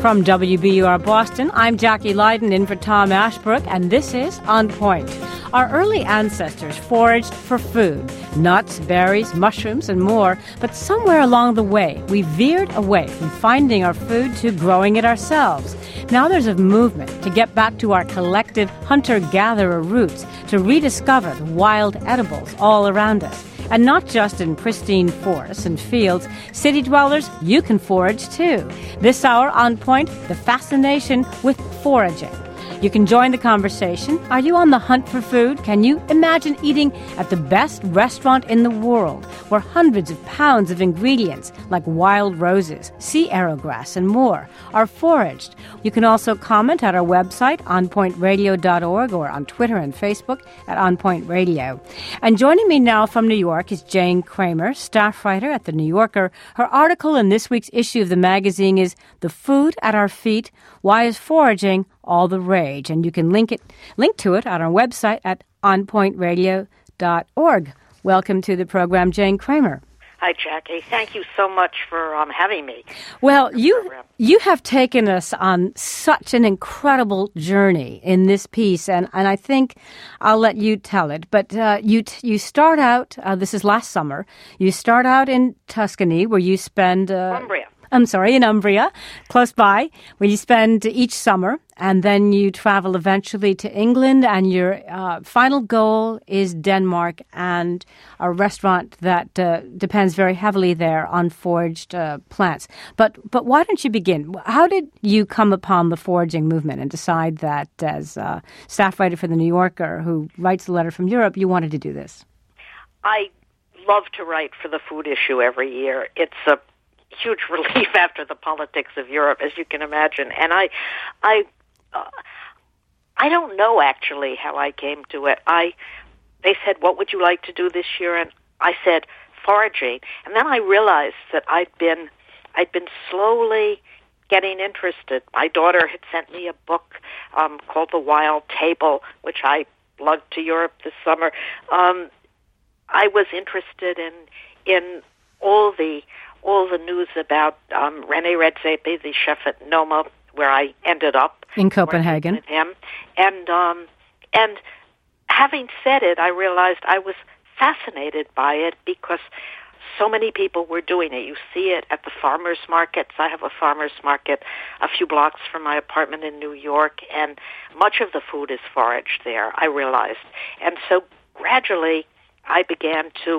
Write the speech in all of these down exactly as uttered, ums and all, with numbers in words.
From W B U R Boston, I'm Jackie Leiden in for Tom Ashbrook, and this is On Point. Our early ancestors foraged for food, nuts, berries, mushrooms, and more, but somewhere along the way, we veered away from finding our food to growing it ourselves. Now there's a movement to get back to our collective hunter-gatherer roots, to rediscover the wild edibles all around us. And not just in pristine forests and fields. City dwellers, you can forage too. This hour, On Point, the fascination with foraging. You can join the conversation. Are you on the hunt for food? Can you imagine eating at the best restaurant in the world, where hundreds of pounds of ingredients like wild roses, sea arrowgrass, and more are foraged? You can also comment at our website, on point radio dot org, or on Twitter and Facebook at On Point Radio. And joining me now from New York is Jane Kramer, staff writer at The New Yorker. Her article in this week's issue of the magazine is "The Food at Our Feet: Why is Foraging All the Rage?" And you can link it, link to it on our website at on point radio dot org. Welcome to the program, Jane Kramer. Hi, Jackie. Thank you so much for um, having me. Well, you you have taken us on such an incredible journey in this piece, and, and I think I'll let you tell it. But uh, you you start out, uh, this is last summer, you start out in Tuscany, where you spend... Uh, Umbria. I'm sorry, in Umbria, close by, where you spend each summer, and then you travel eventually to England, and your uh, final goal is Denmark and a restaurant that uh, depends very heavily there on foraged uh, plants. But but why don't you begin? How did you come upon the foraging movement and decide that as a staff writer for The New Yorker who writes a letter from Europe, you wanted to do this? I love to write for the food issue every year. It's a huge relief after the politics of Europe, as you can imagine. And I, I, uh, I don't know actually how I came to it. I, they said, "What would you like to do this year?" And I said, "Foraging." And then I realized that I'd been, I'd been slowly getting interested. My daughter had sent me a book um, called The Wild Table, which I lugged to Europe this summer. Um, I was interested in in all the all the news about um, René Redzepi, the chef at Noma, where I ended up in Copenhagen with him. And um, and having said it, I realized I was fascinated by it because so many people were doing it. You see it at the farmers markets. I have a farmers market a few blocks from my apartment in New York, and much of the food is foraged there, I realized. And so gradually I began to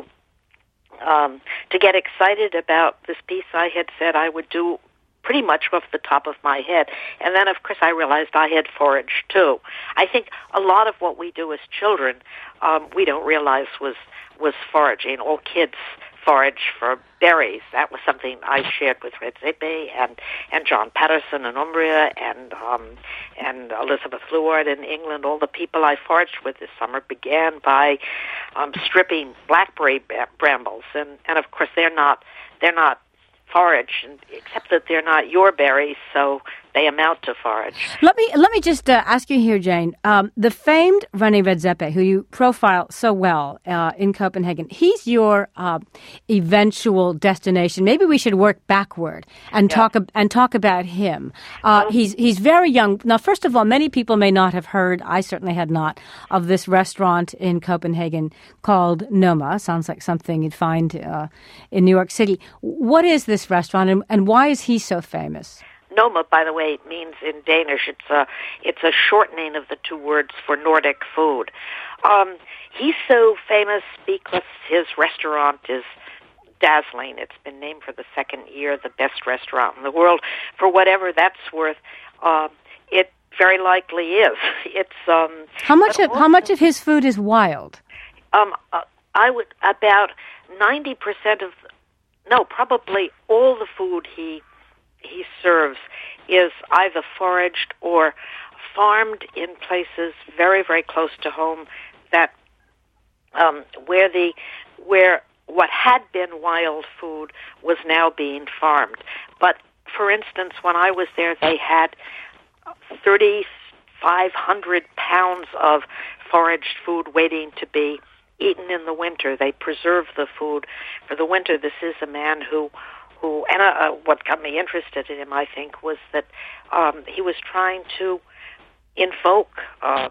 Um, to get excited about this piece I had said I would do pretty much off the top of my head. And then, of course, I realized I had foraged, too. I think a lot of what we do as children, um, we don't realize was, was foraging. All kids forage for berries. That was something I shared with Redzepi and, and John Patterson in Umbria and um, and Elizabeth Leward in England. All the people I foraged with this summer began by um, stripping blackberry brambles, and, and of course they're not they're not forage, and, except that they're not your berries, so they amount to forage. Let me let me just uh, ask you here, Jane. Um, the famed René Redzepi, who you profile so well uh, in Copenhagen, he's your uh, eventual destination. Maybe we should work backward and yeah. talk ab- and talk about him. Uh, um, he's he's very young. Now, first of all, many people may not have heard. I certainly had not of this restaurant in Copenhagen called Noma. Sounds like something you'd find uh, in New York City. What is this restaurant, and, and why is he so famous? Noma, by the way, means in Danish, it's a, it's a shortening of the two words for Nordic food. Um, he's so famous because his restaurant is dazzling. It's been named for the second year the best restaurant in the world. For whatever that's worth, uh, it very likely is. It's um, how much of also, how much of his food is wild? Um, uh, I would about ninety percent of no, probably all the food he. he serves is either foraged or farmed in places very, very close to home that um, where the where what had been wild food was now being farmed. But for instance, when I was there, they had thirty-five hundred pounds of foraged food waiting to be eaten in the winter. They preserve the food for the winter. This is a man who who, and uh, what got me interested in him, I think, was that um, he was trying to invoke um,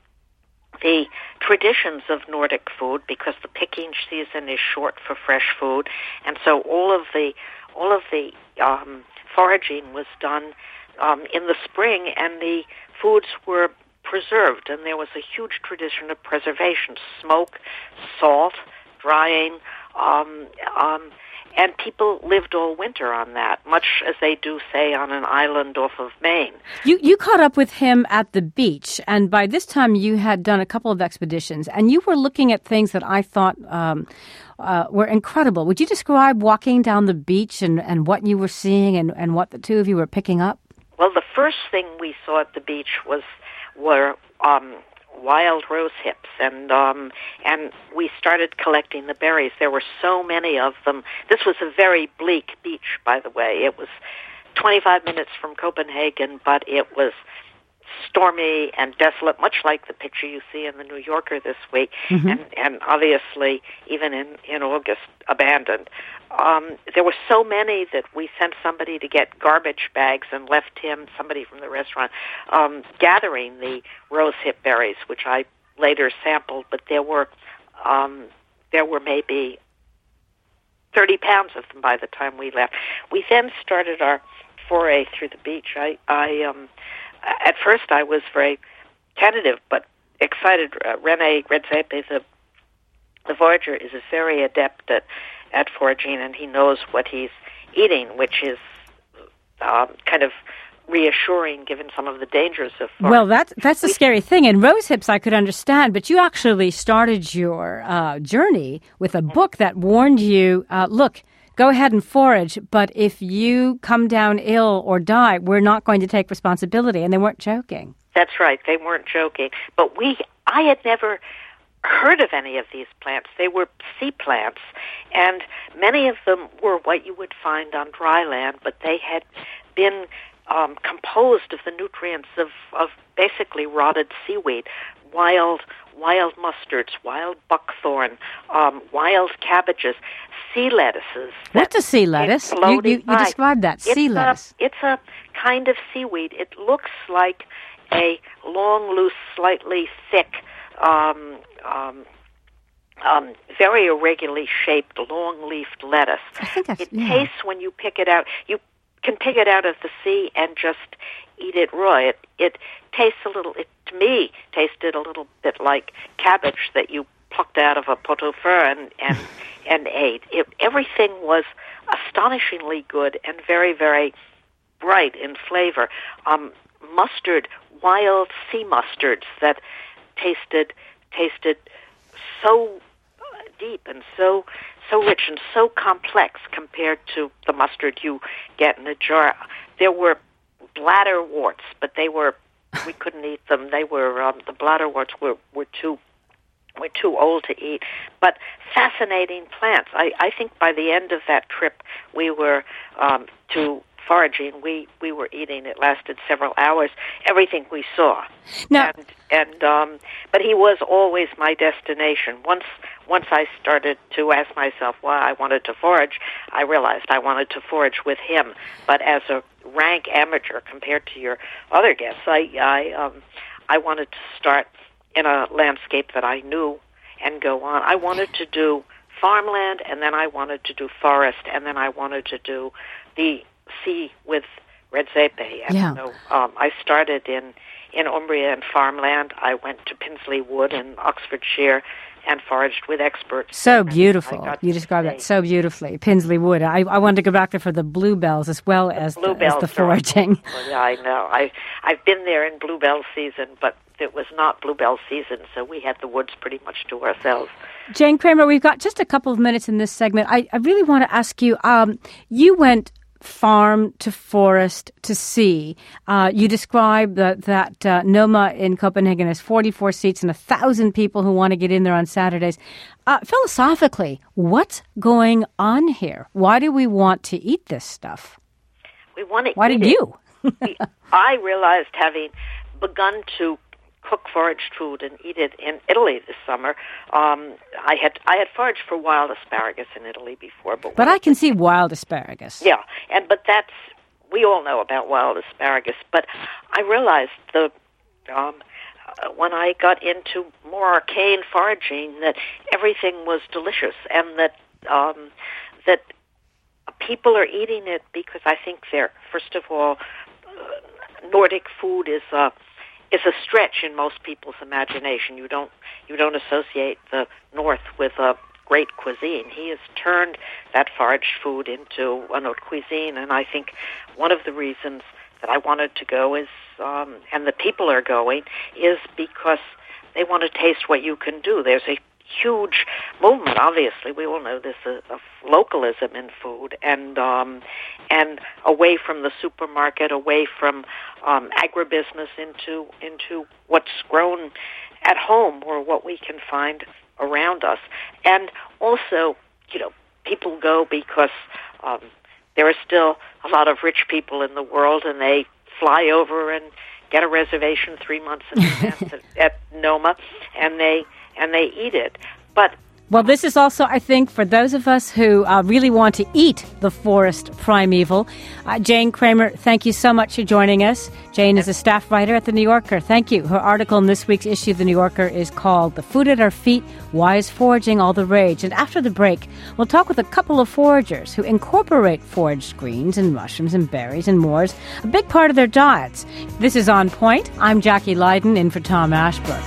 the traditions of Nordic food, because the picking season is short for fresh food, and so all of the all of the um, foraging was done um, in the spring, and the foods were preserved, and there was a huge tradition of preservation: smoke, salt, drying, um, um, and people lived all winter on that, much as they do, say, on an island off of Maine. You you caught up with him at the beach, and by this time you had done a couple of expeditions, and you were looking at things that I thought um, uh, were incredible. Would you describe walking down the beach and, and what you were seeing and, and what the two of you were picking up? Well, the first thing we saw at the beach was were um, wild rose hips, and um, and we started collecting the berries. There were so many of them. This was a very bleak beach, by the way. It was twenty-five minutes from Copenhagen, but it was stormy and desolate, much like the picture you see in the New Yorker this week, mm-hmm. and, and obviously even in, in August, abandoned. Um, there were so many that we sent somebody to get garbage bags and left him, somebody from the restaurant, um, gathering the rose hip berries, which I later sampled, but there were um, there were maybe thirty pounds of them by the time we left. We then started our foray through the beach. I, I um, At first, I was very tentative, but excited. Uh, René Redzepi, the the forager, is very adept at, at foraging, and he knows what he's eating, which is um, kind of reassuring given some of the dangers of foraging. Well, that's, that's the scary thing. And rose hips I could understand, but you actually started your uh, journey with a book that warned you, uh, look, go ahead and forage, but if you come down ill or die, we're not going to take responsibility. And they weren't joking. That's right. They weren't joking. But we, I had never heard of any of these plants. They were sea plants, and many of them were what you would find on dry land, but they had been um, composed of the nutrients of, of basically rotted seaweed, wild wild mustards, wild buckthorn, um, wild cabbages, sea lettuces. What's a sea lettuce? You, you, you described that, sea it's lettuce. A, it's a kind of seaweed. It looks like a long, loose, slightly thick, um, um, um, very irregularly shaped, long-leafed lettuce. I think that's, it yeah. tastes when you pick it out. You can pick it out of the sea and just eat it raw. It, it tastes a little, it, to me, tasted a little bit like cabbage that you plucked out of a pot-au-feu and, and, and ate. It, everything was astonishingly good and very, very bright in flavor. Um, mustard, wild sea mustards that tasted tasted so deep and so so rich and so complex compared to the mustard you get in a jar. There were bladderworts, but they were we couldn't eat them. They were um, the bladderworts were were too were too old to eat. But fascinating plants. I, I think by the end of that trip, we were um, to foraging. We we were eating. It lasted several hours. Everything we saw. Now, and and um, but he was always my destination. Once once I started to ask myself why I wanted to forage, I realized I wanted to forage with him. But as a rank amateur compared to your other guests, I I um, I wanted to start in a landscape that I knew and go on. I wanted to do farmland, and then I wanted to do forest, and then I wanted to do the sea with Redzepi. And yeah. so um, I started in, in Umbria and farmland. I went to Pinsley Wood in Oxfordshire and foraged with experts. So beautiful. You described that so beautifully. Pinsley Wood. I, I wanted to go back there for the bluebells as well as the, bluebells as the foraging. Well, yeah, I know. I, I've been there in bluebell season, but it was not bluebell season, so we had the woods pretty much to ourselves. Jane Kramer, we've got just a couple of minutes in this segment. I, I really want to ask you, um, you went farm to forest to sea. Uh, you described that, that uh, Noma in Copenhagen has forty-four seats and one thousand people who want to get in there on Saturdays. Uh, philosophically, what's going on here? Why do we want to eat this stuff? We want to Why eat did it. you? we, I realized, having begun to cook foraged food and eat it in Italy this summer. Um, I had I had foraged for wild asparagus in Italy before, but but I can see wild asparagus. Yeah, and but that's we all know about wild asparagus. But I realized the um, uh, when I got into more arcane foraging that everything was delicious, and that um, that people are eating it because I think they're first of all uh, Nordic food is a is a stretch in most people's imagination. You don't you don't associate the North with a great cuisine. He has turned that foraged food into an haute cuisine, and I think one of the reasons that I wanted to go is, um, and the people are going, is because they want to taste what you can do. There's a huge movement, obviously. We all know this, uh, of localism in food, and um, and away from the supermarket, away from um, agribusiness into into what's grown at home or what we can find around us. And also, you know, people go because um, there are still a lot of rich people in the world, and they fly over and get a reservation three months in advance at, at Noma, and they and they eat it. But well, this is also, I think, for those of us who uh, really want to eat the forest primeval. Uh, Jane Kramer, thank you so much for joining us. Jane is a staff writer at The New Yorker. Thank you. Her article in this week's issue of The New Yorker is called The Food at Our Feet, Why is Foraging All the Rage? And after the break, we'll talk with a couple of foragers who incorporate foraged greens and mushrooms and berries and more as a big part of their diets. This is On Point. I'm Jackie Leiden, in for Tom Ashbrook.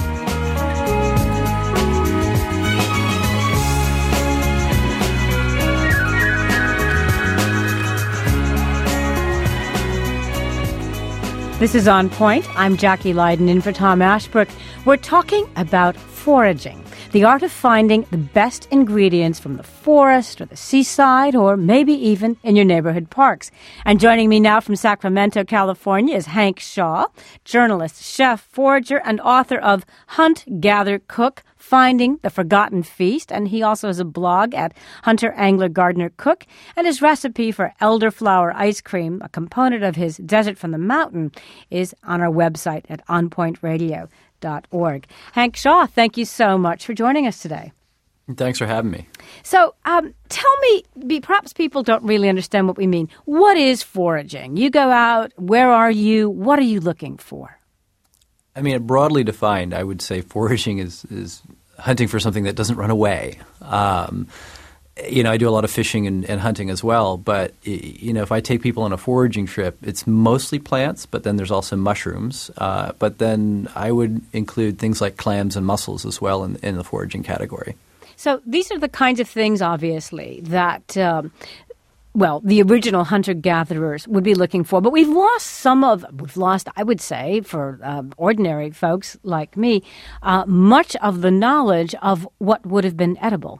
This is On Point. I'm Jackie Leiden, in for Tom Ashbrook. We're talking about foraging, the art of finding the best ingredients from the forest or the seaside or maybe even in your neighborhood parks. And joining me now from Sacramento, California is Hank Shaw, journalist, chef, forager, and author of Hunt, Gather, Cook, Finding the Forgotten Feast, and he also has a blog at Hunter Angler Gardener Cook, and his recipe for elderflower ice cream, a component of his Desert from the Mountain, is on our website at on point radio dot org. Hank Shaw, thank you so much for joining us today. Thanks for having me. So um, tell me, perhaps people don't really understand what we mean. What is foraging? You go out, where are you, what are you looking for? I mean, broadly defined, I would say foraging is, is hunting for something that doesn't run away. Um, you know, I do a lot of fishing and, and hunting as well, but, you know, if I take people on a foraging trip, it's mostly plants, but then there's also mushrooms. Uh, but then I would include things like clams and mussels as well in, in the foraging category. So these are the kinds of things, obviously, that um, well, the original hunter-gatherers would be looking for. But we've lost some of, we've lost, I would say, for uh, ordinary folks like me, uh, much of the knowledge of what would have been edible.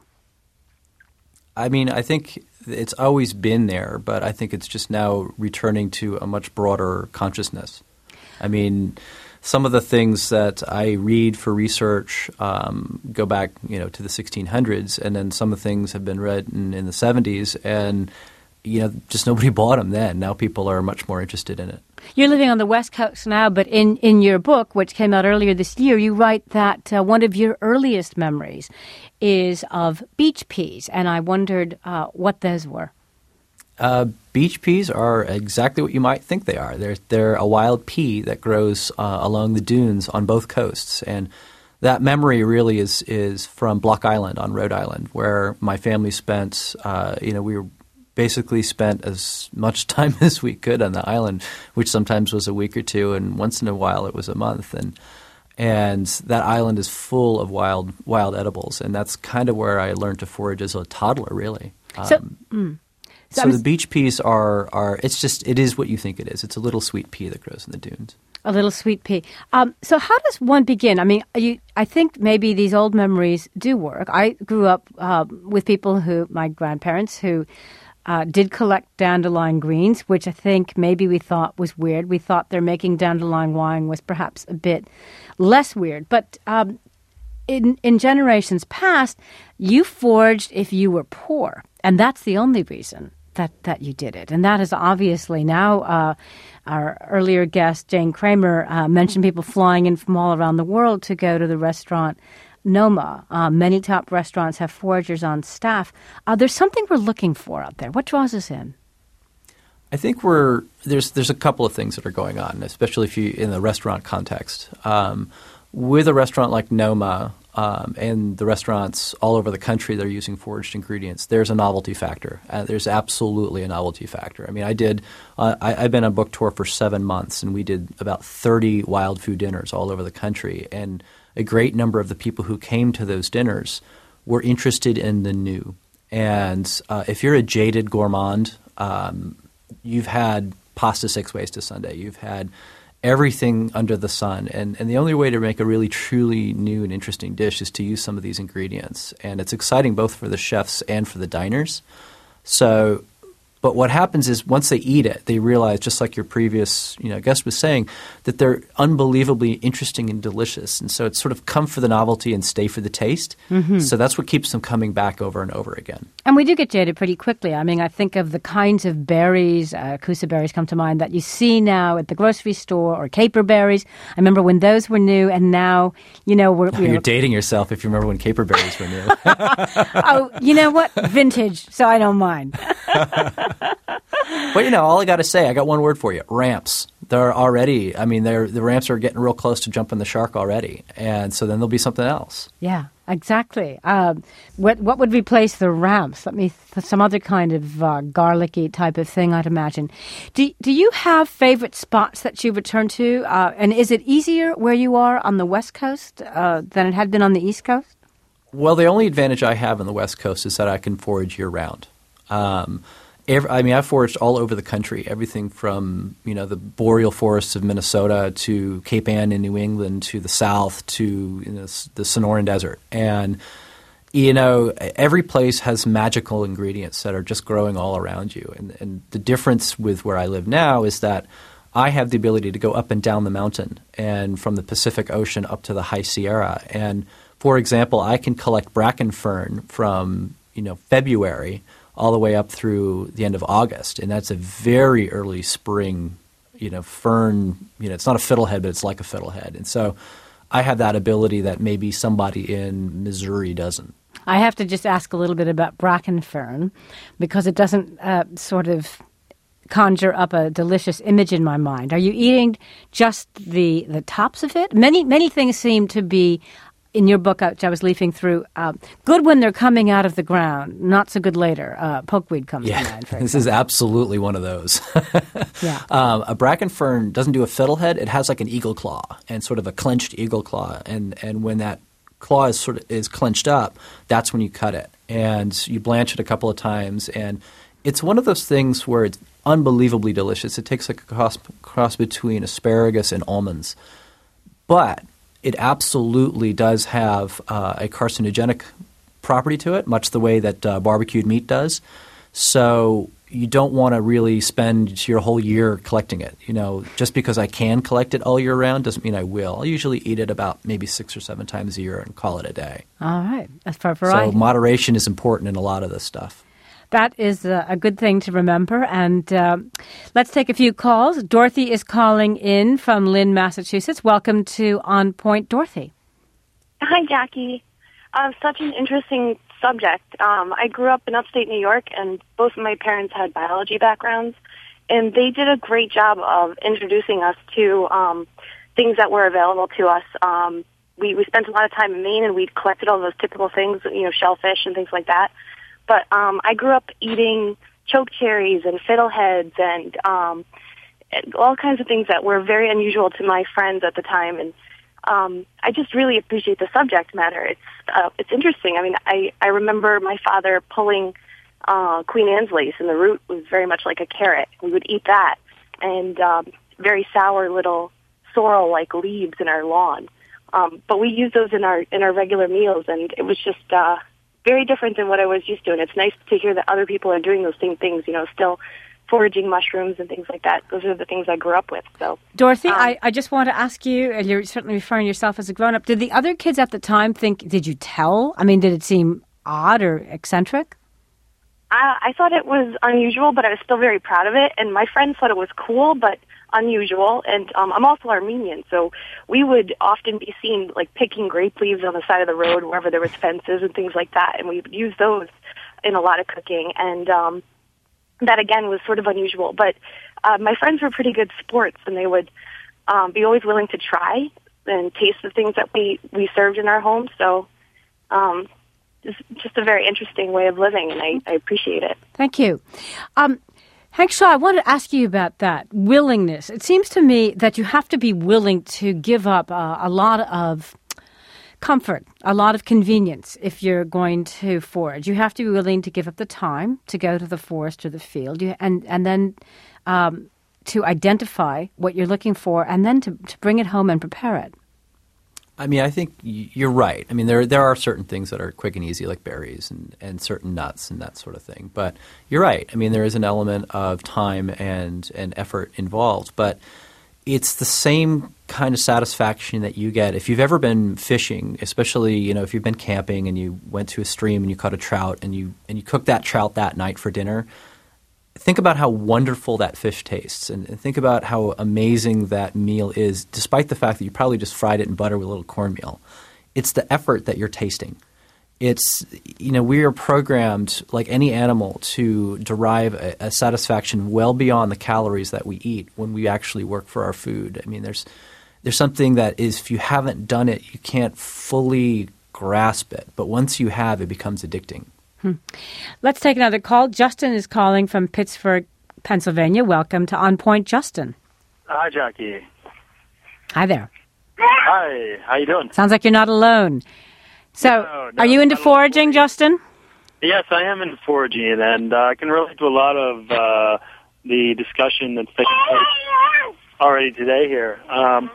I mean, I think it's always been there, but I think it's just now returning to a much broader consciousness. I mean, some of the things that I read for research um, go back, you know, to the sixteen hundreds, and then some of the things have been read in, in the seventies, and you know, just nobody bought them then. Now people are much more interested in it. You're living on the West Coast now, but in, in your book, which came out earlier this year, you write that uh, one of your earliest memories is of beach peas, and I wondered uh, what those were. Uh, beach peas are exactly what you might think they are. They're, they're a wild pea that grows uh, along the dunes on both coasts, and that memory really is is from Block Island on Rhode Island, where my family spent, uh, you know, we were basically spent as much time as we could on the island, which sometimes was a week or two, and once in a while it was a month. And and that island is full of wild wild edibles, and that's kind of where I learned to forage as a toddler, really. Um, so, mm. so, so the beach peas are are it's just it is what you think it is. It's a little sweet pea that grows in the dunes. A little sweet pea. Um, so how does one begin? I mean, you, I think maybe these old memories do work. I grew up uh, with people who, my grandparents, who Uh, did collect dandelion greens, which I think maybe we thought was weird. We thought their making dandelion wine was perhaps a bit less weird. But um, in, in generations past, you foraged if you were poor, and that's the only reason that, that you did it. And that is obviously now, uh, our earlier guest, Jane Kramer, uh, mentioned people flying in from all around the world to go to the restaurant Noma. Uh, many top restaurants have foragers on staff. Uh, there's something we're looking for out there. What draws us in? I think we're there's there's a couple of things that are going on, especially if you in the restaurant context. Um, with a restaurant like Noma um, and the restaurants all over the country that are using foraged ingredients, there's a novelty factor. Uh, there's absolutely a novelty factor. I mean, I did uh, I, I've been on book tour for seven months, and we did about thirty wild food dinners all over the country, and a great number of the people who came to those dinners were interested in the new. And uh, if you're a jaded gourmand, um, you've had pasta six ways to Sunday. You've had everything under the sun. And, and the only way to make a really truly new and interesting dish is to use some of these ingredients. And it's exciting both for the chefs and for the diners. So, but what happens is once they eat it, they realize, just like your previous you know, guest was saying, that they're unbelievably interesting and delicious. And so it's sort of come for the novelty and stay for the taste. Mm-hmm. So that's what keeps them coming back over and over again. And we do get jaded pretty quickly. I mean, I think of the kinds of berries, uh, kusa berries come to mind, that you see now at the grocery store, or caper berries. I remember when those were new, and now, you know, we're... Oh, you're dating yourself if you remember when caper berries were new. Oh, you know what? Vintage, so I don't mind. Well, you know, all I got to say, I got one word for you: ramps. They're already, I mean, they're, the ramps are getting real close to jumping the shark already. And so then there'll be something else. Yeah, exactly. Uh, what what would replace the ramps? Let me, th- some other kind of uh, garlicky type of thing, I'd imagine. Do, do you have favorite spots that you return to? Uh, and is it easier where you are on the West Coast uh, than it had been on the East Coast? Well, the only advantage I have on the West Coast is that I can forage year-round. Um Every, I mean, I've foraged all over the country, everything from, you know, the boreal forests of Minnesota to Cape Ann in New England to the south to you know, the Sonoran Desert. And, you know, every place has magical ingredients that are just growing all around you. And, and the difference with where I live now is that I have the ability to go up and down the mountain and from the Pacific Ocean up to the High Sierra. And, for example, I can collect bracken fern from, you know, February all the way up through the end of August. And that's a very early spring, you know, fern. You know, it's not a fiddlehead, but it's like a fiddlehead. And so I have that ability that maybe somebody in Missouri doesn't. I have to just ask a little bit about bracken fern, because it doesn't uh, sort of conjure up a delicious image in my mind. Are you eating just the the tops of it? Many, many things seem to be, in your book, which I was leafing through, uh, good when they're coming out of the ground, not so good later. Uh, pokeweed comes yeah, to mind, for this is absolutely one of those. yeah. Um, a bracken fern doesn't do a fiddlehead. It has like an eagle claw and sort of a clenched eagle claw. And, and when that claw is sort of is clenched up, that's when you cut it. And you blanch it a couple of times. And it's one of those things where it's unbelievably delicious. It takes like a cross, cross between asparagus and almonds. But it absolutely does have uh, a carcinogenic property to it, much the way that uh, barbecued meat does. So you don't want to really spend your whole year collecting it. You know, just because I can collect it all year round doesn't mean I will. I usually eat it about maybe six or seven times a year and call it a day. All right. That's for variety. So moderation is important in a lot of this stuff. That is a, a good thing to remember. And uh, let's take a few calls. Dorothy is calling in from Lynn, Massachusetts. Welcome to On Point, Dorothy. Hi, Jackie. Uh, such an interesting subject. Um, I grew up in upstate New York, and both of my parents had biology backgrounds, and they did a great job of introducing us to um, things that were available to us. Um, we, we spent a lot of time in Maine, and we collected all those typical things, you know, shellfish and things like that. But um, I grew up eating choke cherries and fiddleheads and um, all kinds of things that were very unusual to my friends at the time. And um, I just really appreciate the subject matter. It's uh, it's interesting. I mean, I, I remember my father pulling uh, Queen Anne's lace, and the root was very much like a carrot. We would eat that, and um, very sour little sorrel-like leaves in our lawn. Um, but we used those in our in our regular meals, and it was just uh, very different than what I was used to. And it's nice to hear that other people are doing those same things, you know, still foraging mushrooms and things like that. Those are the things I grew up with. So, Dorothy, um, I, I just want to ask you, and you're certainly referring to yourself as a grown-up, did the other kids at the time think, did you tell? I mean, did it seem odd or eccentric? I, I thought it was unusual, but I was still very proud of it. And my friends thought it was cool, but unusual. And um, I'm also Armenian, so we would often be seen like picking grape leaves on the side of the road wherever there was fences and things like that. And we would use those in a lot of cooking. And um, that, again, was sort of unusual. But uh, my friends were pretty good sports, and they would um, be always willing to try and taste the things that we, we served in our homes. So um, it's just a very interesting way of living, and I, I appreciate it. Thank you. Um, Hank Shaw, I wanted to ask you about that willingness. It seems to me that you have to be willing to give up uh, a lot of comfort, a lot of convenience if you're going to forage. You have to be willing to give up the time to go to the forest or the field, you, and and then um, to identify what you're looking for, and then to, to bring it home and prepare it. I mean, I think you're right. I mean, there there are certain things that are quick and easy, like berries and, and certain nuts and that sort of thing. But you're right. I mean, there is an element of time and, and effort involved. But it's the same kind of satisfaction that you get if you've ever been fishing, especially, you know, if you've been camping and you went to a stream and you caught a trout and you and you cooked that trout that night for dinner. Think about how wonderful that fish tastes, and, and think about how amazing that meal is, despite the fact that you probably just fried it in butter with a little cornmeal. It's the effort that you're tasting. It's, you know, we are programmed, like any animal, to derive a, a satisfaction well beyond the calories that we eat when we actually work for our food. I mean, there's there's something that is, if you haven't done it, you can't fully grasp it. But once you have, it becomes addicting. Hmm. Let's take another call. Justin is calling from Pittsburgh, Pennsylvania. Welcome to On Point, Justin. Hi, Jackie. Hi there. Hi. How you doing? Sounds like you're not alone. So, no, no, are you into foraging, Justin? Yes, I am into foraging, and uh, I can relate to a lot of uh, the discussion that's taking place already today here. Um,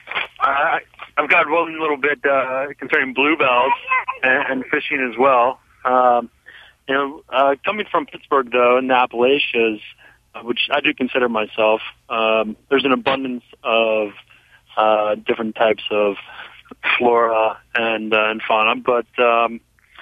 I, I've got one little bit uh, concerning bluebells and, and fishing as well. Um, You know, uh, coming from Pittsburgh, though, in the Appalachians, uh, which I do consider myself, um, there's an abundance of uh, different types of flora and, uh, and fauna. But um,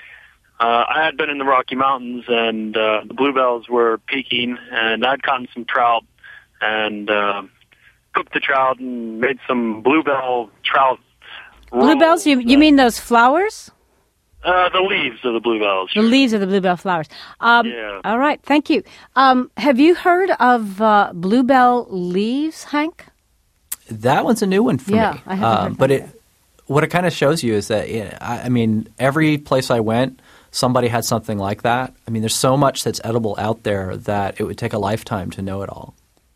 uh, I had been in the Rocky Mountains, and uh, the bluebells were peaking, and I'd caught some trout and uh, cooked the trout and made some bluebell trout rolls. Bluebells? You, you mean those flowers? Uh, the leaves of the bluebells. The leaves of the bluebell flowers. Um, yeah. All right. Thank you. Um, have you heard of uh, bluebell leaves, Hank? That one's a new one for yeah, me. I haven't Um, heard but that it, what it kind of shows you is that, you know, I, I mean, every place I went, somebody had something like that. I mean, there's so much that's edible out there that it would take a lifetime to know it all.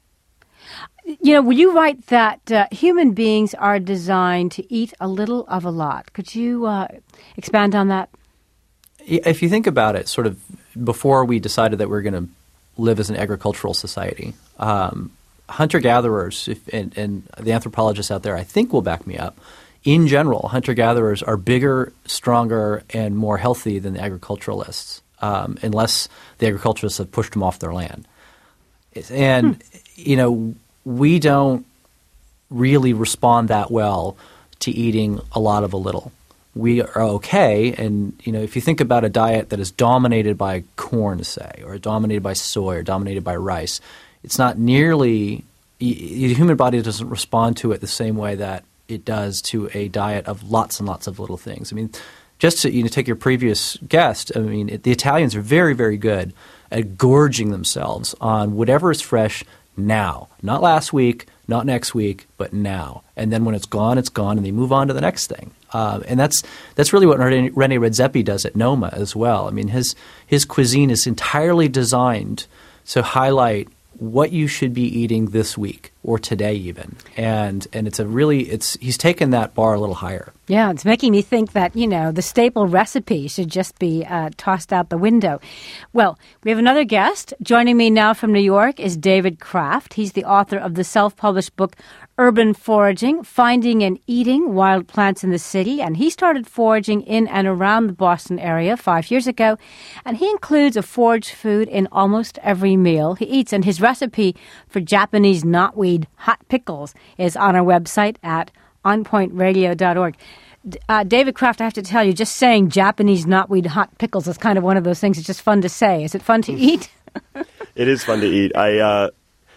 You know, you write that uh, human beings are designed to eat a little of a lot. Could you uh, expand on that? If you think about it, sort of before we decided that we were going to live as an agricultural society, um, hunter-gatherers, if, and, and the anthropologists out there I think will back me up, in general, hunter-gatherers are bigger, stronger, and more healthy than the agriculturalists, um, unless the agriculturalists have pushed them off their land. And, hmm. you know, we don't really respond that well to eating a lot of a little. We are okay, and you know, if you think about a diet that is dominated by corn, say, or dominated by soy, or dominated by rice, it's not nearly – the human body doesn't respond to it the same way that it does to a diet of lots and lots of little things. I mean, just to you know, take your previous guest, I mean, it, the Italians are very, very good at gorging themselves on whatever is fresh now, not last week, not next week, but now. And then when it's gone, it's gone, and they move on to the next thing. Um, and that's that's really what Rene, Rene Redzepi does at Noma as well. I mean, his his cuisine is entirely designed to highlight what you should be eating this week or today even. And and it's a really it's he's taken that bar a little higher. Yeah, it's making me think that, you know, the staple recipe should just be uh, tossed out the window. Well, we have another guest. Joining me now from New York is David Kraft. He's the author of the self-published book Urban Foraging, Finding and Eating Wild Plants in the City. And he started foraging in and around the Boston area five years ago. And he includes a foraged food in almost every meal he eats. And his recipe for Japanese knotweed hot pickles is on our website at on point radio dot org. uh, David Kraft, I have to tell you, just saying Japanese knotweed hot pickles is kind of one of those things. It's just fun to say. Is it fun to eat? It is fun to eat. I, uh,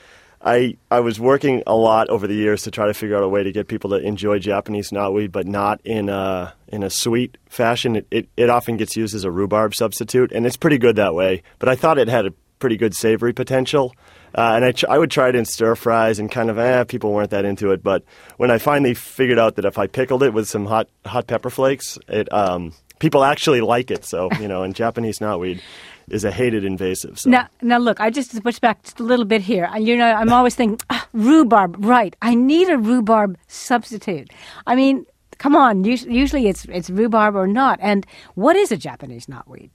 I, I was working a lot over the years to try to figure out a way to get people to enjoy Japanese knotweed, but not in a in a sweet fashion. It, it it often gets used as a rhubarb substitute, and it's pretty good that way. But I thought it had a pretty good savory potential. Uh, and I, ch- I would try it in stir fries, and kind of, eh, people weren't that into it. But when I finally figured out that if I pickled it with some hot hot pepper flakes, it um, people actually like it. So, you know, and Japanese knotweed is a hated invasive. So. Now, now look, I just push back just a little bit here. You know, I'm always thinking, ah, rhubarb, right. I need a rhubarb substitute. I mean, come on, usually it's it's rhubarb or not. And what is a Japanese knotweed?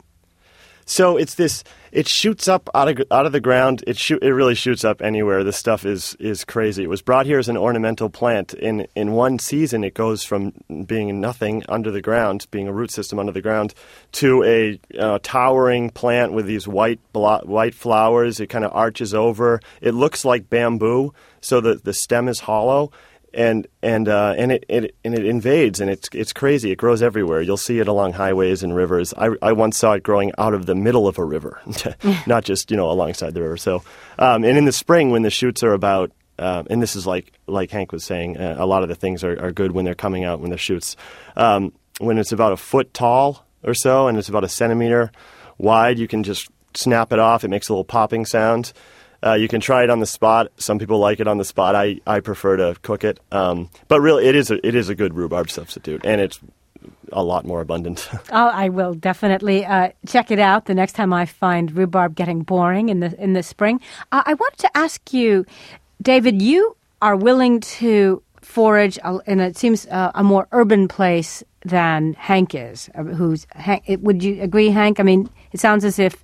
So it's this. It shoots up out of out of the ground. It shoot. It really shoots up anywhere. This stuff is is crazy. It was brought here as an ornamental plant. In in one season, it goes from being nothing under the ground, being a root system under the ground, to a uh, towering plant with these white blo- white flowers. It kind of arches over. It looks like bamboo. So the the stem is hollow. And and uh, and it, it and it invades, and it's it's crazy. It grows everywhere. You'll see it along highways and rivers. I, I once saw it growing out of the middle of a river, not just you know alongside the river. So, um, and in the spring when the shoots are about, uh, and this is like like Hank was saying, uh, a lot of the things are, are good when they're coming out when the shoots. Um, when it's about a foot tall or so, and it's about a centimeter wide, you can just snap it off. It makes a little popping sound. Uh, you can try it on the spot. Some people like it on the spot. I, I prefer to cook it. Um, but really, it is a, it is a good rhubarb substitute, and it's a lot more abundant. Oh, I will definitely uh, check it out the next time I find rhubarb getting boring in the in the spring. Uh, I wanted to ask you, David, you are willing to forage in a, it seems uh, a more urban place than Hank is. Uh, who's Hank, would you agree, Hank? I mean, it sounds as if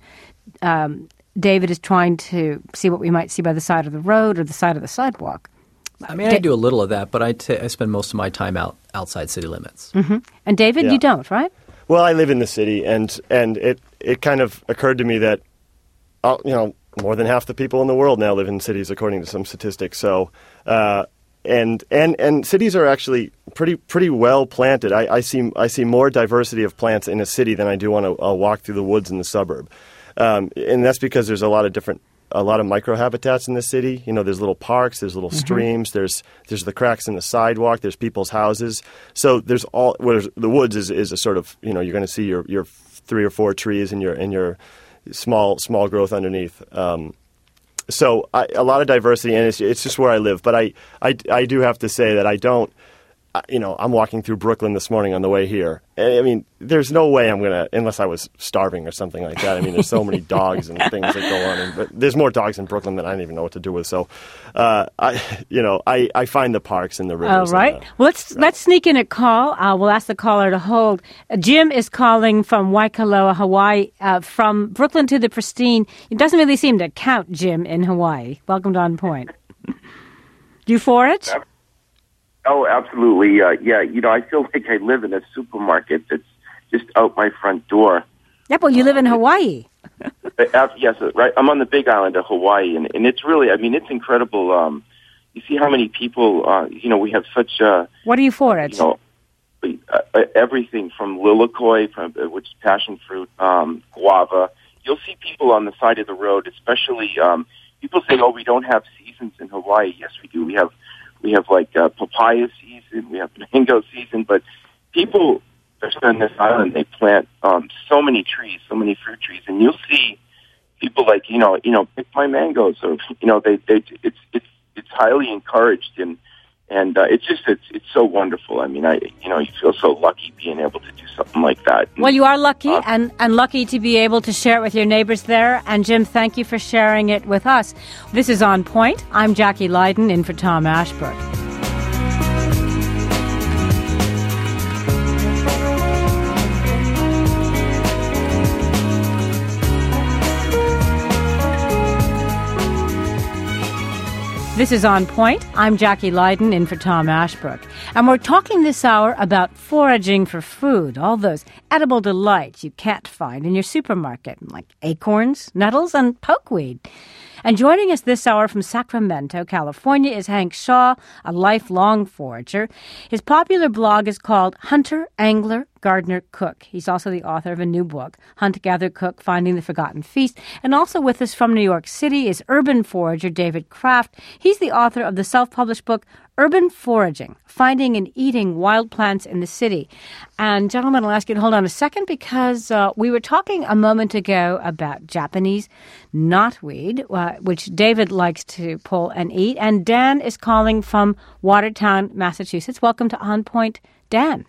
Um, David is trying to see what we might see by the side of the road or the side of the sidewalk. I mean, da- I do a little of that, but I, t- I spend most of my time out outside city limits. Mm-hmm. And David, yeah. you don't, right? Well, I live in the city, and and it, it kind of occurred to me that, uh, you know, more than half the people in the world now live in cities, according to some statistics. So, uh, and and and cities are actually pretty pretty well planted. I, I see I see more diversity of plants in a city than I do on a, a walk through the woods in the suburb. Um, and that's because there's a lot of different, a lot of microhabitats in the city. You know, there's little parks, there's little mm-hmm. streams, there's there's the cracks in the sidewalk, there's people's houses. So there's all. Well, the woods is, is a sort of, you know, you're going to see your, your three or four trees and your and your small small growth underneath. Um, so I, a lot of diversity, and it's, it's just where I live. But I, I I do have to say that I don't. You know, I'm walking through Brooklyn this morning on the way here. I mean, there's no way I'm going to, unless I was starving or something like that. I mean, there's so many dogs and things that go on. And, but there's more dogs in Brooklyn than I don't even know what to do with. So, uh, I, you know, I, I find the parks and the rivers. All right. The, well, let's, let's sneak in a call. Uh, we'll ask the caller to hold. Uh, Jim is calling from Waikoloa, Hawaii, uh, from Brooklyn to the pristine. It doesn't really seem to count, Jim, in Hawaii. Welcome to On Point. Do you forage? Yep. Oh, absolutely. Uh, yeah, you know, I feel like I live in a supermarket that's just out my front door. Yeah, well, you live in Hawaii. uh, yes, right. I'm on the Big Island of Hawaii, and, and it's really, I mean, it's incredible. Um, you see how many people, uh, you know, we have such a... What do you forage? You know, uh, everything from lilikoi, from, uh, which is passion fruit, um, guava. You'll see people on the side of the road, especially um, people say, oh, we don't have seasons in Hawaii. Yes, we do. We have... We have like uh, papaya season, we have mango season, but people, especially on this island, they plant um, so many trees, so many fruit trees, and you'll see people like you know, you know, pick my mangoes, or you know, they, they, it's, it's, it's highly encouraged, and and uh, it's just, it's, it's so wonderful. I mean, I, you know, you feel so lucky being able to do something like that. And, well, you are lucky, uh, and, and lucky to be able to share it with your neighbors there. And Jim, thank you for sharing it with us. This is On Point. I'm Jackie Leiden, in for Tom Ashbrook. This is On Point. I'm Jackie Leiden, in for Tom Ashbrook. And we're talking this hour about foraging for food, all those edible delights you can't find in your supermarket, like acorns, nettles, and pokeweed. And joining us this hour from Sacramento, California, is Hank Shaw, a lifelong forager. His popular blog is called Hunter, Angler, Gardener, Cook. He's also the author of a new book, Hunt, Gather, Cook, Finding the Forgotten Feast. And also with us from New York City is urban forager David Kraft. He's the author of the self-published book, Urban Foraging, Finding and Eating Wild Plants in the City. And gentlemen, I'll ask you to hold on a second because uh, we were talking a moment ago about Japanese knotweed, uh, which David likes to pull and eat. And Dan is calling from Watertown, Massachusetts. Welcome to On Point, Dan.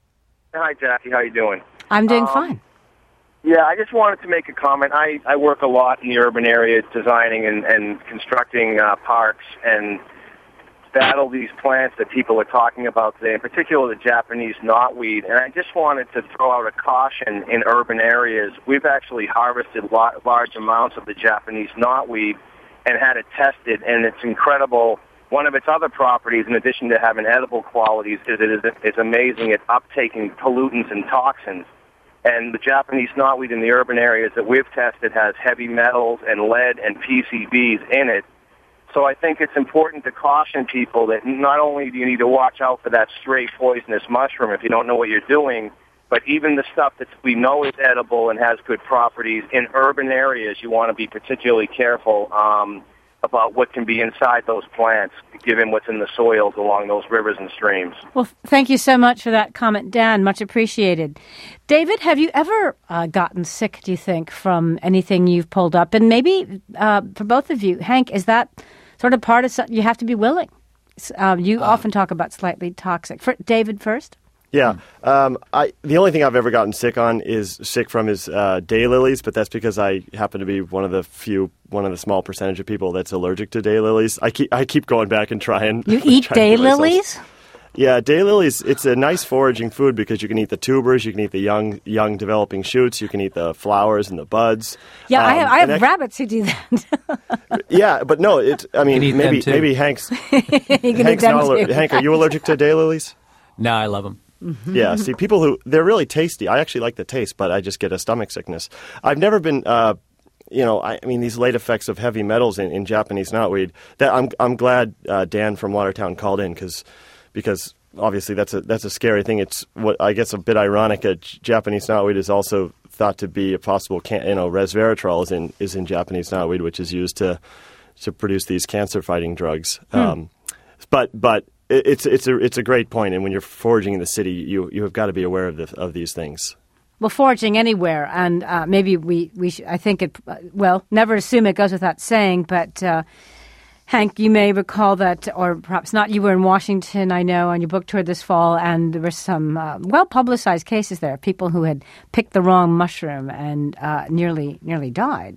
Hi, Jackie. How you doing? I'm doing um, fine. Yeah, I just wanted to make a comment. I, I work a lot in the urban area designing and, and constructing uh, parks and battle these plants that people are talking about today, in particular the Japanese knotweed. And I just wanted to throw out a caution in urban areas. We've actually harvested lo- large amounts of the Japanese knotweed and had it tested, and it's incredible. One of its other properties, in addition to having edible qualities, is it is it's amazing at uptaking pollutants and toxins. And the Japanese knotweed in the urban areas that we've tested has heavy metals and lead and P C Bs in it. So I think it's important to caution people that not only do you need to watch out for that stray poisonous mushroom if you don't know what you're doing, but even the stuff that we know is edible and has good properties in urban areas, you want to be particularly careful um, about what can be inside those plants, given what's in the soils along those rivers and streams. Well, thank you so much for that comment, Dan. Much appreciated. David, have you ever uh, gotten sick, do you think, from anything you've pulled up? And maybe uh, for both of you, Hank, is that sort of part of something you have to be willing? Uh, you uh, often talk about slightly toxic. For David first. Yeah. Um, I the only thing I've ever gotten sick on is sick from is uh, daylilies, but that's because I happen to be one of the few, one of the small percentage of people that's allergic to daylilies. I keep I keep going back and trying. You eat daylilies? Yeah, daylilies. It's a nice foraging food because you can eat the tubers, you can eat the young young developing shoots, you can eat the flowers and the buds. Yeah, um, I have, I have ex- rabbits who do that. Yeah, but no, it. I mean, maybe maybe Hank's. you can Hank's eat them not aller- too. Hank, are you allergic to daylilies? No, I love them. Mm-hmm. Yeah, see, people who, they're really tasty. I actually like the taste, but I just get a stomach sickness. I've never been, uh, you know, I, I mean, these late effects of heavy metals in, in Japanese knotweed, that I'm I'm glad uh, Dan from Watertown called in cause, because obviously that's a that's a scary thing. It's what I guess a bit ironic that Japanese knotweed is also thought to be a possible, can, you know, resveratrol is in, is in Japanese knotweed, which is used to to produce these cancer-fighting drugs. Hmm. Um, but, but, It's it's a it's a great point, and when you're foraging in the city, you you have got to be aware of the, of these things. Well, foraging anywhere, and uh, maybe we we sh- I think it. Uh, well, never assume it goes without saying, but uh, Hank, you may recall that, or perhaps not. You were in Washington, I know, on your book tour this fall, and there were some uh, well publicized cases there, people who had picked the wrong mushroom and uh, nearly nearly died.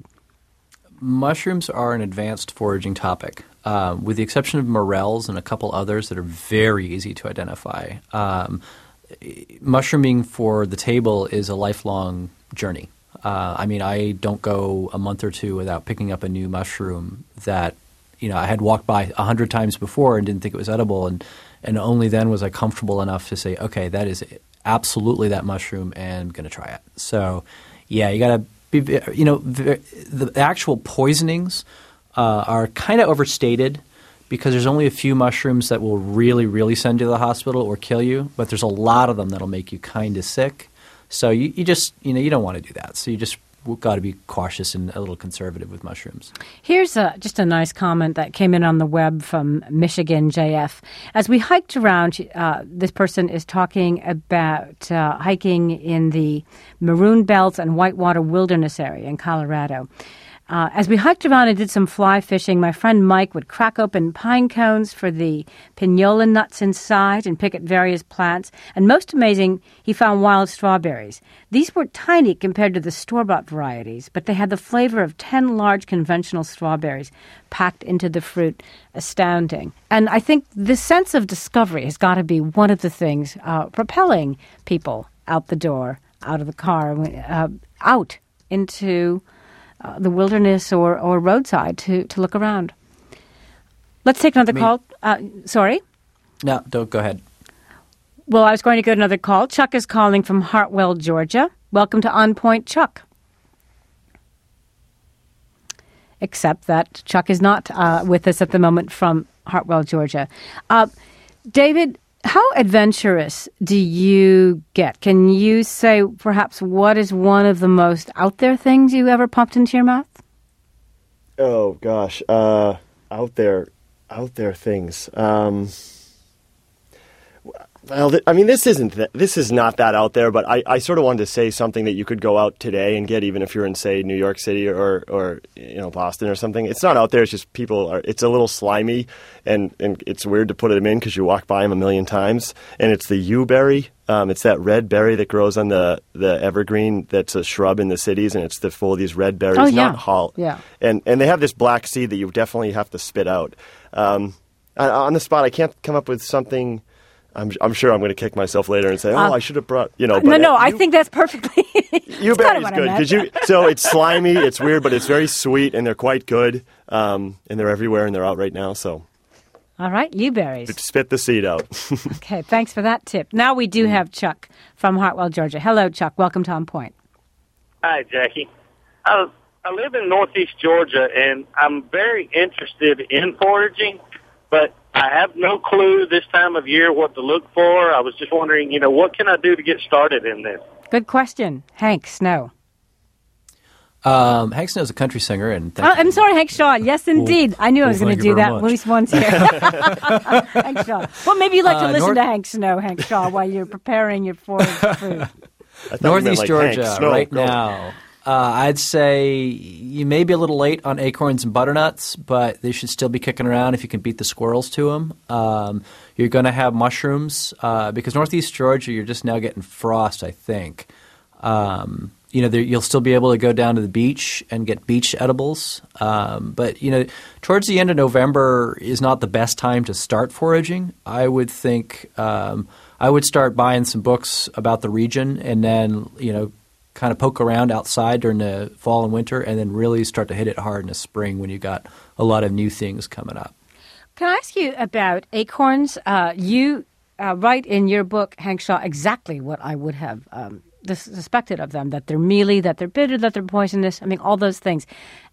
Mushrooms are an advanced foraging topic. Um, with the exception of morels and a couple others that are very easy to identify. Um, mushrooming for the table is a lifelong journey. Uh, I mean, I don't go a month or two without picking up a new mushroom that, you know, I had walked by a hundred times before and didn't think it was edible, and, and only then was I comfortable enough to say, okay, that is absolutely that mushroom, and I'm going to try it. So, yeah, you got to be, you know, the actual poisonings Uh, are kind of overstated because there's only a few mushrooms that will really, really send you to the hospital or kill you, but there's a lot of them that'll make you kind of sick. So you, you just, you know, you don't want to do that. So you just got to be cautious and a little conservative with mushrooms. Here's a, just a nice comment that came in on the web from Michigan J F. As we hiked around, uh, this person is talking about uh, hiking in the Maroon Belts and Whitewater Wilderness area in Colorado. Uh, as we hiked around and did some fly fishing, my friend Mike would crack open pine cones for the pinola nuts inside and pick at various plants. And most amazing, he found wild strawberries. These were tiny compared to the store-bought varieties, but they had the flavor of ten large conventional strawberries packed into the fruit. Astounding. And I think this sense of discovery has got to be one of the things uh, propelling people out the door, out of the car, uh, out into Uh, the wilderness or, or roadside to, to look around. Let's take another Me. call. Uh, sorry? No, don't go ahead. Well, I was going to go to another call. Chuck is calling from Hartwell, Georgia. Welcome to On Point, Chuck. except that Chuck is not uh, with us at the moment from Hartwell, Georgia. Uh, David, how adventurous do you get? Can you say perhaps what is one of the most out there things you ever popped into your mouth? Oh, gosh. Uh, out there, out there things. Um, well, th- I mean, this isn't th- this is not that out there, but I, I sort of wanted to say something that you could go out today and get, even if you're in, say, New York City or, or you know, Boston or something. It's not out there. It's just people are. It's a little slimy, and, and it's weird to put them in because you walk by them a million times. And it's the yew berry. Um, it's that red berry that grows on the, the evergreen that's a shrub in the cities, and it's the, full of these red berries, oh, yeah. not hull. Yeah. And and they have this black seed that you definitely have to spit out. Um, on the spot, I can't come up with something. I'm, I'm sure I'm going to kick myself later and say, "Oh, uh, I should have brought," you know. But no, no, you, I think that's perfectly. Yew berry is good because you. So it's slimy, it's weird, but it's very sweet, and they're quite good. Um, and they're everywhere, and they're out right now. So. All right, yew berries. Spit the seed out. Okay, thanks for that tip. Now we do have Chuck from Hartwell, Georgia. Hello, Chuck. Welcome to On Point. Hi, Jackie. I, I live in northeast Georgia, and I'm very interested in foraging, but I have no clue this time of year what to look for. I was just wondering, you know, what can I do to get started in this? Good question. Hank Snow. Um, Hank Snow's a country singer. and oh, I'm sorry, Hank Shaw. Yes, indeed. Well, I knew I was well, going to do that much. at least once here. Hank Shaw. Well, maybe you'd like to uh, listen North- to Hank Snow, Hank Shaw, while you're preparing your forage food. Northeast like Georgia, Hank Snow. right Go. now. Uh, I'd say you may be a little late on acorns and butternuts, but they should still be kicking around if you can beat the squirrels to them. Um, you're going to have mushrooms uh, because Northeast Georgia, you're just now getting frost, I think. Um, you know, there, you'll still be able to go down to the beach and get beach edibles. Um, but, you know, towards the end of November is not the best time to start foraging. I would think um, I would start buying some books about the region and then, you know, kind of poke around outside during the fall and winter and then really start to hit it hard in the spring when you got a lot of new things coming up. Can I ask you about acorns? Uh, you uh, write in your book, Hank Shaw, exactly what I would have um suspected of them, that they're mealy, that they're bitter, that they're poisonous. I mean, all those things.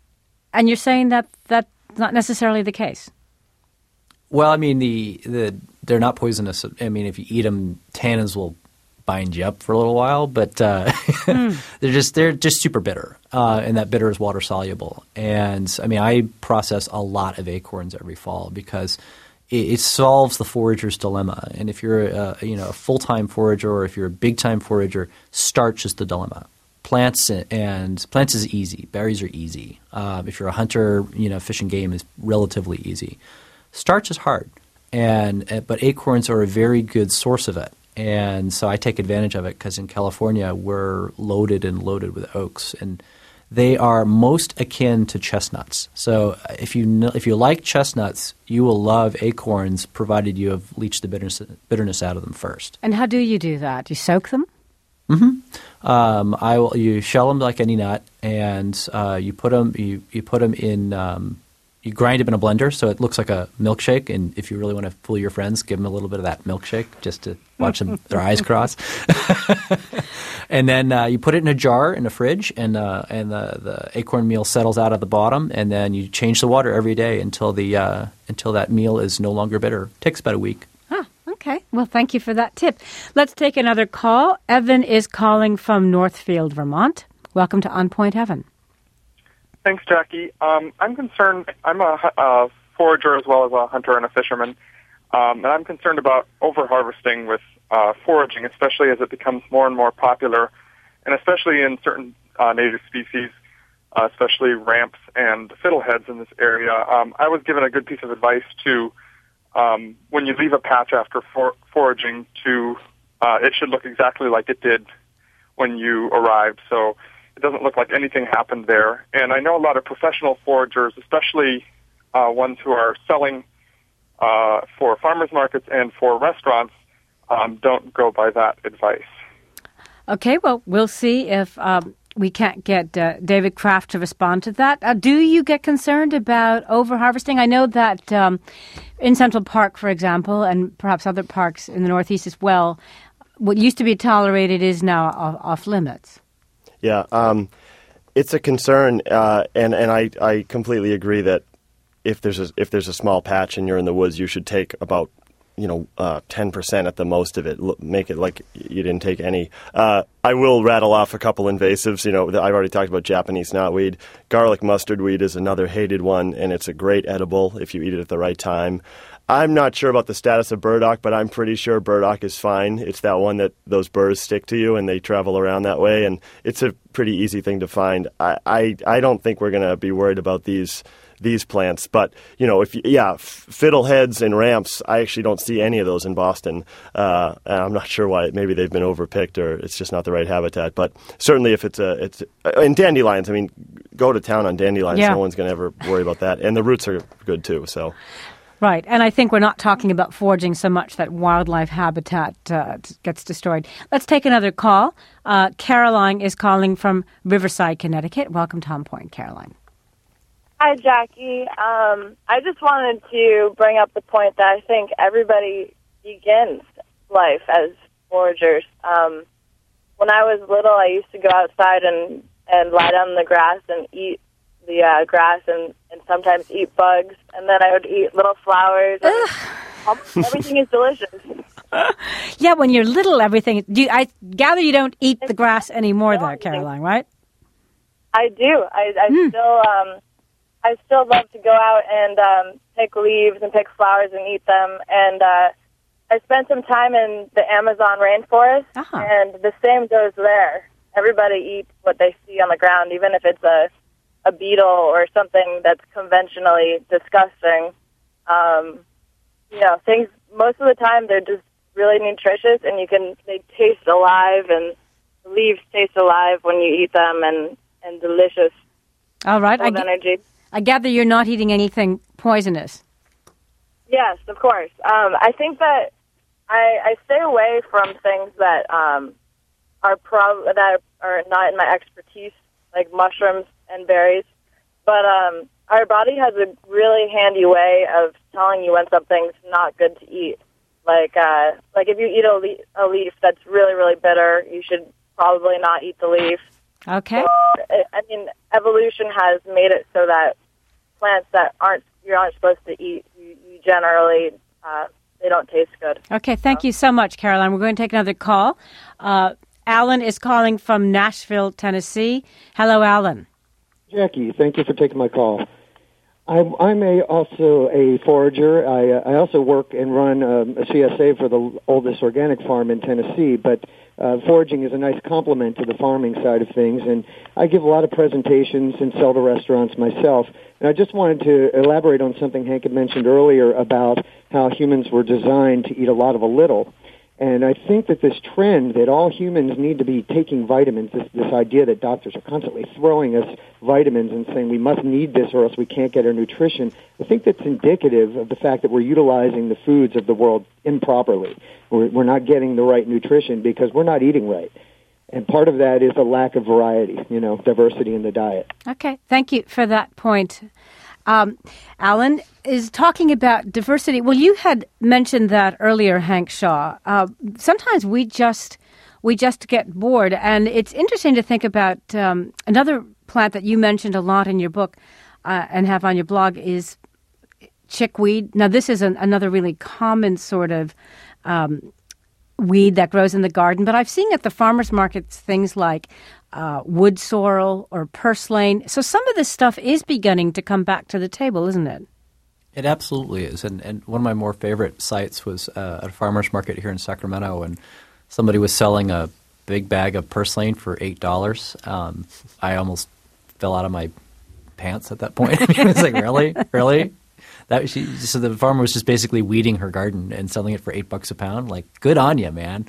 And you're saying that that's not necessarily the case. Well, I mean, the the they're not poisonous. I mean, if you eat them, tannins will bind you up for a little while, but uh, mm. they're just they're just super bitter, uh, and that bitter is water soluble. And I mean, I process a lot of acorns every fall because it solves the forager's dilemma. And if you're a, you know, a full-time forager or if you're a big-time forager, starch is the dilemma. Plants and plants is easy. Berries are easy. Um, if you're a hunter, you know, fish and game is relatively easy. Starch is hard, and but acorns are a very good source of it. And so I take advantage of it because in California we're loaded and loaded with oaks, and they are most akin to chestnuts. So if you know, if you like chestnuts, you will love acorns, provided you have leached the bitterness, bitterness out of them first. And how do you do that? You soak them? Mm-hmm. Um, I will. You shell them like any nut, and uh, you put them. You, you put them in. Um, you grind them in a blender so it looks like a milkshake. And if you really want to fool your friends, give them a little bit of that milkshake just to watch them their eyes cross. And then uh, you put it in a jar in the fridge, and uh, and the, the acorn meal settles out at the bottom. And then you change the water every day until the uh, until that meal is no longer bitter. It takes about a week. Ah, okay. Well, thank you for that tip. Let's take another call. Evan is calling from Northfield, Vermont. Welcome to On Point, Evan. Thanks, Jackie. Um, I'm concerned. I'm a, a forager as well as a hunter and a fisherman, um, and I'm concerned about overharvesting with uh, foraging, especially as it becomes more and more popular, and especially in certain uh, native species, uh, especially ramps and fiddleheads in this area. Um, I was given a good piece of advice to, um, when you leave a patch after for- foraging, to uh, it should look exactly like it did when you arrived. So it doesn't look like anything happened there. And I know a lot of professional foragers, especially uh, ones who are selling uh, for farmers markets and for restaurants, um, don't go by that advice. Okay, well, we'll see if um, we can't get uh, David Kraft to respond to that. Uh, do you get concerned about overharvesting? I know that um, in Central Park, for example, and perhaps other parks in the Northeast as well, what used to be tolerated is now off, off limits. Yeah, um, it's a concern, uh, and and I, I completely agree that if there's a, if there's a small patch and you're in the woods, you should take about you know uh, ten percent at the most of it. L- make it like you didn't take any. Uh, I will rattle off a couple invasives. You know, I've already talked about Japanese knotweed. Garlic mustard weed is another hated one, and it's a great edible if you eat it at the right time. I'm not sure about the status of burdock, but I'm pretty sure burdock is fine. It's that one that those burrs stick to you and they travel around that way, and it's a pretty easy thing to find. I, I, I don't think we're going to be worried about these these plants, but you know, if yeah, f- fiddleheads and ramps, I actually don't see any of those in Boston. Uh, and I'm not sure why. Maybe they've been overpicked or it's just not the right habitat. But certainly, if it's a it's and dandelions, I mean, go to town on dandelions. Yeah. No one's going to ever worry about that, and the roots are good too. So. Right, and I think we're not talking about foraging so much that wildlife habitat uh, gets destroyed. Let's take another call. Uh, Caroline is calling from Riverside, Connecticut. Welcome to On Point, Caroline. Hi, Jackie. Um, I just wanted to bring up the point that I think everybody begins life as foragers. Um, when I was little, I used to go outside and, and lie down in the grass and eat the uh, grass and, and sometimes eat bugs, and then I would eat little flowers. And almost everything is delicious. Yeah, when you're little, everything. Do you, I gather you don't eat the grass anymore, though, Caroline, right? I do. I, I Mm. still, um, I still love to go out and um, pick leaves and pick flowers and eat them. And uh, I spent some time in the Amazon rainforest, uh-huh. and the same goes there. Everybody eats what they see on the ground, even if it's a a beetle or something that's conventionally disgusting. Um, you know, things, most of the time they're just really nutritious and you can, they taste alive and the leaves taste alive when you eat them and, and delicious. All right. Full of I, energy. I gather you're not eating anything poisonous. Yes, of course. Um, I think that I, I stay away from things that um, are prob- that are not in my expertise, like mushrooms and berries, but um, our body has a really handy way of telling you when something's not good to eat. Like, uh, like if you eat a, le- a leaf that's really, really bitter, you should probably not eat the leaf. Okay. So, I mean, evolution has made it so that plants that aren't you aren't supposed to eat, you, you generally uh, they don't taste good. Okay. Thank so. you so much, Caroline. We're going to take another call. Uh, Alan is calling from Nashville, Tennessee. Hello, Alan. Jackie, thank you for taking my call. I'm, I'm a, also a forager. I, uh, I also work and run um, a C S A for the oldest organic farm in Tennessee, but uh, foraging is a nice complement to the farming side of things, and I give a lot of presentations and sell to restaurants myself. And I just wanted to elaborate on something Hank had mentioned earlier about how humans were designed to eat a lot of a little. And I think that this trend that all humans need to be taking vitamins, this, this idea that doctors are constantly throwing us vitamins and saying we must need this or else we can't get our nutrition, I think that's indicative of the fact that we're utilizing the foods of the world improperly. We're, we're not getting the right nutrition because we're not eating right. And part of that is a lack of variety, you know, diversity in the diet. Okay, thank you for that point. Um, Alan is talking about diversity. Well, you had mentioned that earlier, Hank Shaw. Uh, sometimes we just we just get bored, and it's interesting to think about um, another plant that you mentioned a lot in your book uh, and have on your blog is chickweed. Now, this is an, another really common sort of um, weed that grows in the garden, but I've seen at the farmers markets things like Uh, wood sorrel or purslane. So some of this stuff is beginning to come back to the table, isn't it? It absolutely is. And, and one of my more favorite sites was uh, at a farmer's market here in Sacramento, and somebody was selling a big bag of purslane for eight dollars. Um, I almost fell out of my pants at that point. I was like, really? Really? That she, so the farmer was just basically weeding her garden and selling it for eight bucks a pound. Like, good on you, man.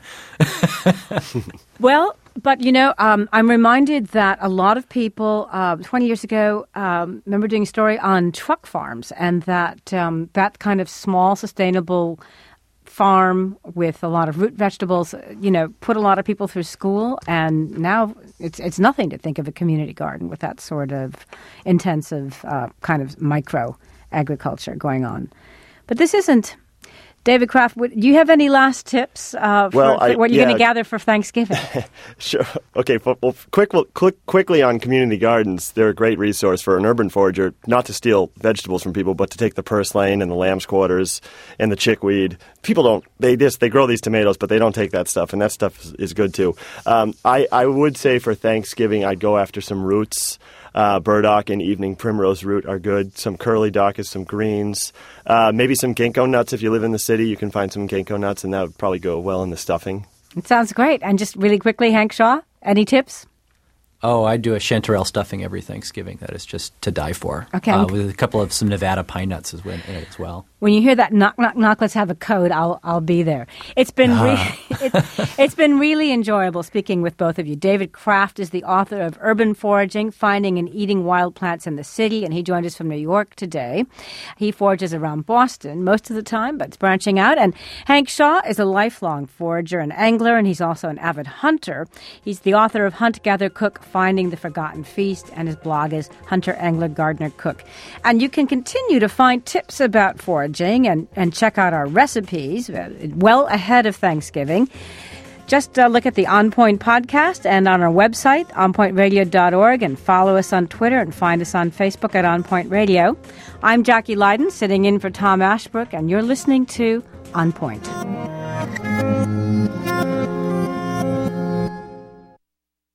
Well, but, you know, um, I'm reminded that a lot of people uh, twenty years ago, um, remember doing a story on truck farms, and that um, that kind of small, sustainable farm with a lot of root vegetables, you know, put a lot of people through school. And now it's it's nothing to think of a community garden with that sort of intensive uh, kind of micro agriculture going on. But this isn't David Kraft, would, do you have any last tips uh, for, well, I, for what you're yeah. going to gather for Thanksgiving? Sure. Okay. Well, well quick, well, quick, quickly on community gardens. They're a great resource for an urban forager, not to steal vegetables from people, but to take the purslane and the lamb's quarters and the chickweed. People don't. They just they grow these tomatoes, but they don't take that stuff, and that stuff is, is good too. Um, I I would say for Thanksgiving, I'd go after some roots. Uh, burdock and evening primrose root are good. Some curly docus, some greens, uh, maybe some ginkgo nuts. If you live in the city, you can find some ginkgo nuts, and that would probably go well in the stuffing. It sounds great. And just really quickly, Hank Shaw, any tips? Oh, I do a chanterelle stuffing every Thanksgiving. That is just to die for. Okay. Uh, with a couple of some Nevada pine nuts as well, in it as well. When you hear that knock, knock, knock, let's have a code, I'll I'll be there. It's been re- it's, it's been really enjoyable speaking with both of you. David Kraft is the author of Urban Foraging, Finding and Eating Wild Plants in the City, and he joined us from New York today. He forages around Boston most of the time, but it's branching out. And Hank Shaw is a lifelong forager and angler, and he's also an avid hunter. He's the author of Hunt, Gather, Cook, Finding the Forgotten Feast, and his blog is Hunter, Angler, Gardener, Cook. And you can continue to find tips about foraging and, and check out our recipes well ahead of Thanksgiving. Just uh, look at the On Point podcast and on our website, on point radio dot org, and follow us on Twitter and find us on Facebook at On Point Radio. I'm Jackie Leiden, sitting in for Tom Ashbrook, and you're listening to On Point.